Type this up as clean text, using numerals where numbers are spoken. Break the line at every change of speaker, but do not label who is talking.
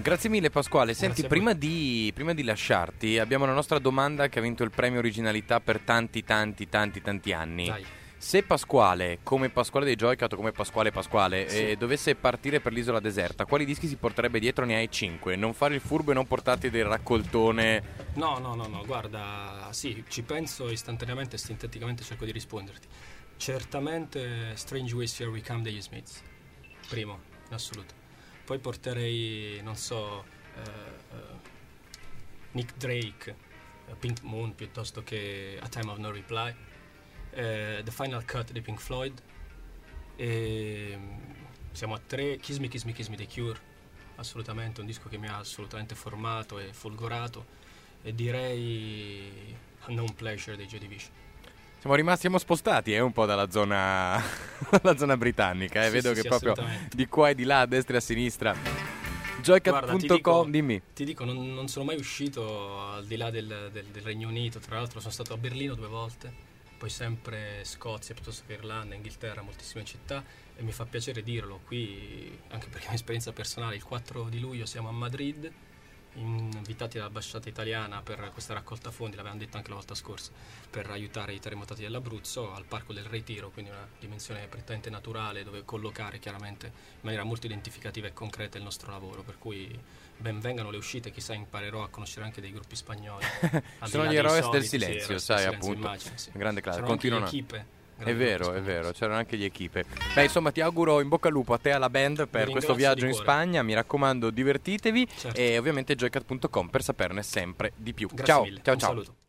Grazie mille Pasquale. Senti,
Grazie a
prima di lasciarti abbiamo la nostra domanda che ha vinto il premio originalità per tanti anni.
Dai.
Se Pasquale, come Pasquale dei Joycat o come Pasquale,
Sì.
dovesse partire per l'isola deserta, quali dischi si porterebbe dietro? Ne hai 5. Non fare il furbo e non portarti del raccoltone.
No, guarda, sì, ci penso istantaneamente e sinteticamente cerco di risponderti. Certamente Strange Ways Here We Come degli Smiths, primo, in assoluto. Poi porterei, non so, Nick Drake, Pink Moon, piuttosto che A Time of No Reply, The Final Cut di Pink Floyd, e siamo a 3, Kiss Me, Kiss Me, Kiss Me dei Cure, assolutamente, un disco che mi ha assolutamente formato e folgorato, e direi Unknown Pleasure dei Joy Division.
Siamo spostati un po' dalla zona dalla zona britannica,
Sì,
Vedo
sì,
che
sì,
proprio
assolutamente.
di qua e di là, a destra e a sinistra.
Guarda,
Joycat.com, dimmi.
ti dico, non sono mai uscito al di là del Regno Unito. Tra l'altro sono stato a Berlino 2 volte, poi sempre Scozia piuttosto che Irlanda, Inghilterra, moltissime città, e mi fa piacere dirlo qui, anche perché è un'esperienza personale. Il 4 di luglio siamo a Madrid, invitati dall'ambasciata italiana per questa raccolta fondi, l'avevamo detto anche la volta scorsa, per aiutare i terremotati dell'Abruzzo al Parco del Retiro, quindi una dimensione prettamente naturale dove collocare chiaramente in maniera molto identificativa e concreta il nostro lavoro, per cui ben vengano le uscite, chissà imparerò a conoscere anche dei gruppi spagnoli.
Sono gli Eroes del Silenzio, sai, appunto.
Immagino, sì.
Grande classe,
C'erano anche
continuano.
le equipe.
È vero, c'erano anche gli equipe. Beh, insomma, ti auguro in bocca al lupo a te e alla band per questo
ringrazio
viaggio
di
in
cuore.
Spagna. Mi raccomando, divertitevi.
Certo.
E ovviamente joycat.com per saperne sempre di più.
Grazie
Ciao,
mille.
ciao,
Un
ciao.
saluto.